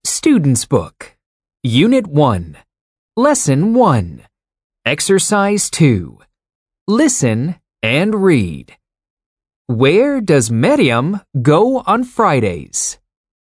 Student's Book, Unit 1, Lesson 1, Exercise 2. Listen and read. Where does Miriam go on Fridays?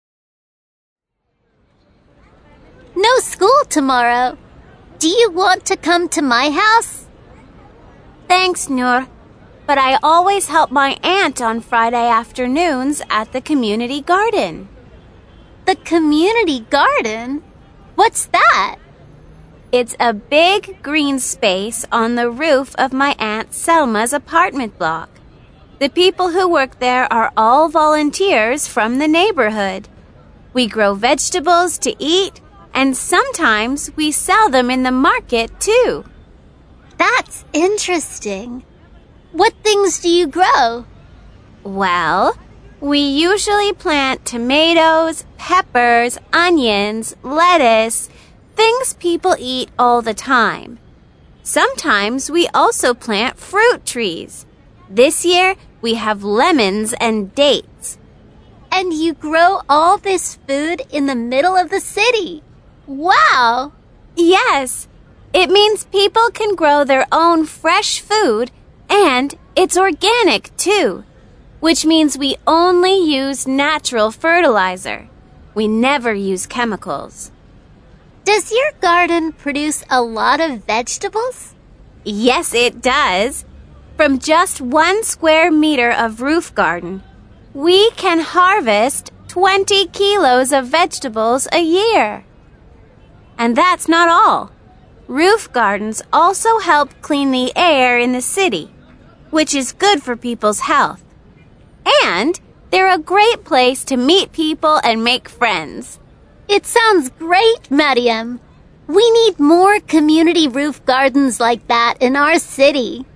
No school tomorrow. Do you want to come to my house? Thanks, Noor. But I always help my aunt on Friday afternoons at the community garden. The community garden? What's that? It's a big green space on the roof of my Aunt Selma's apartment block. The people who work there are all volunteers from the neighborhood. We grow vegetables to eat, and sometimes we sell them in the market too. That's interesting. What things do you grow? Well, we usually plant tomatoes, peppers, onions, lettuce, things people eat all the time. Sometimes we also plant fruit trees. This year, we have lemons and dates. And you grow all this food in the middle of the city. Wow! Yes, it means people can grow their own fresh food, and it's organic too, which means we only use natural fertilizer. We never use chemicals. Does your garden produce a lot of vegetables? Yes, it does. From just 1 square meter of roof garden, we can harvest 20 kilos of vegetables a year. And that's not all. Roof gardens also help clean the air in the city, which is good for people's health. And they're a great place to meet people and make friends. It sounds great, Mariam. We need more community roof gardens like that in our city.